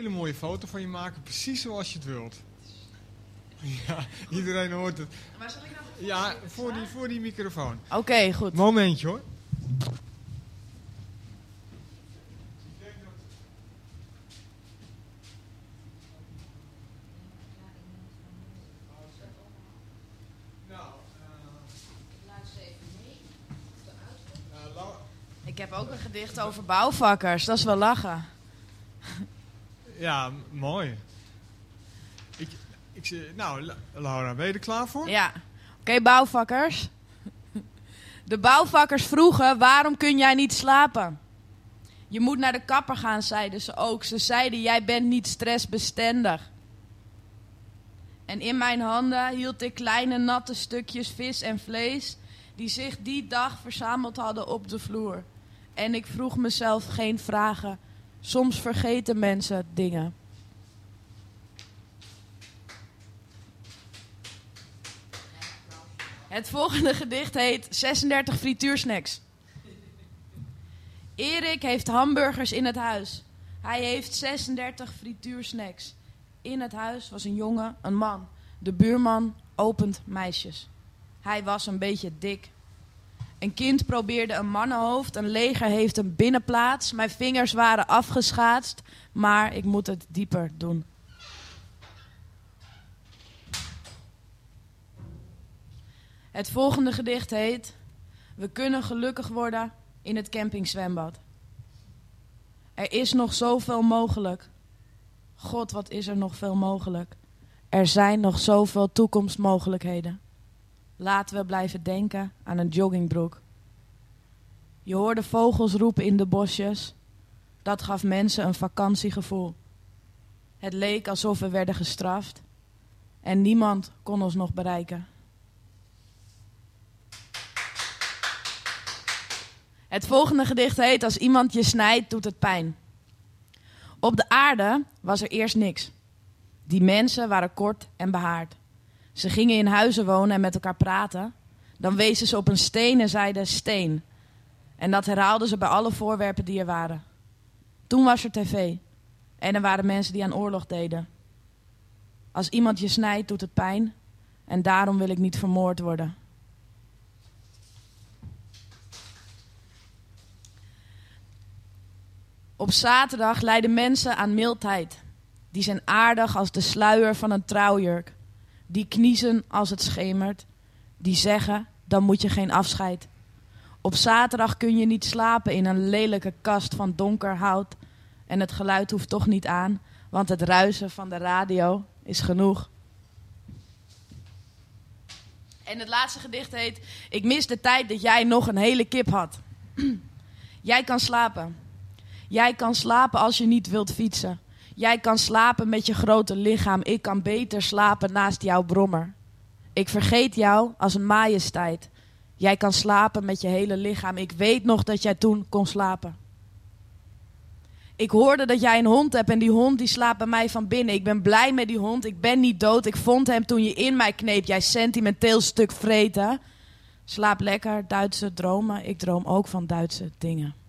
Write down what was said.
hele mooie foto van je maken, precies zoals je het wilt. Ja, iedereen hoort het. Maar zal ik nou Ja, voor die microfoon. Oké, goed. Momentje hoor. Ik heb ook een gedicht over bouwvakkers. Dat is wel lachen. Ja, mooi. Nou, Laura, ben je er klaar voor? Ja. Oké, bouwvakkers. De bouwvakkers vroegen, waarom kun jij niet slapen? Je moet naar de kapper gaan, zeiden ze ook. Ze zeiden, jij bent niet stressbestendig. En in mijn handen hield ik kleine natte stukjes vis en vlees die zich die dag verzameld hadden op de vloer. En ik vroeg mezelf geen vragen. Soms vergeten mensen dingen. Het volgende gedicht heet 36 frituursnacks. Erik heeft hamburgers in het huis. Hij heeft 36 frituursnacks. In het huis was een jongen, een man. De buurman opent meisjes. Hij was een beetje dik. Een kind probeerde een mannenhoofd. Een leger heeft een binnenplaats. Mijn vingers waren afgeschaatst. Maar ik moet het dieper doen. Het volgende gedicht heet... We kunnen gelukkig worden in het campingzwembad. Er is nog zoveel mogelijk. God, wat is er nog veel mogelijk. Er zijn nog zoveel toekomstmogelijkheden. Laten we blijven denken aan een joggingbroek. Je hoorde vogels roepen in de bosjes. Dat gaf mensen een vakantiegevoel. Het leek alsof we werden gestraft. En niemand kon ons nog bereiken. Het volgende gedicht heet Als iemand je snijdt, doet het pijn. Op de aarde was er eerst niks. Die mensen waren kort en behaard. Ze gingen in huizen wonen en met elkaar praten. Dan wezen ze op een steen en zeiden steen. En dat herhaalden ze bij alle voorwerpen die er waren. Toen was er tv. En er waren mensen die aan oorlog deden. Als iemand je snijdt, doet het pijn. En daarom wil ik niet vermoord worden. Op zaterdag lijden mensen aan mildheid. Die zijn aardig als de sluier van een trouwjurk. Die kniezen als het schemert. Die zeggen, dan moet je geen afscheid. Op zaterdag kun je niet slapen in een lelijke kast van donker hout. En het geluid hoeft toch niet aan, want het ruisen van de radio is genoeg. En het laatste gedicht heet... Ik mis de tijd dat jij nog een hele kip had. Jij kan slapen. Jij kan slapen als je niet wilt fietsen. Jij kan slapen met je grote lichaam. Ik kan beter slapen naast jouw brommer. Ik vergeet jou als een majesteit. Jij kan slapen met je hele lichaam. Ik weet nog dat jij toen kon slapen. Ik hoorde dat jij een hond hebt en die hond die slaapt bij mij van binnen. Ik ben blij met die hond. Ik ben niet dood. Ik vond hem toen je in mij kneep. Jij sentimenteel stuk vreten. Slaap lekker, Duitse dromen. Ik droom ook van Duitse dingen.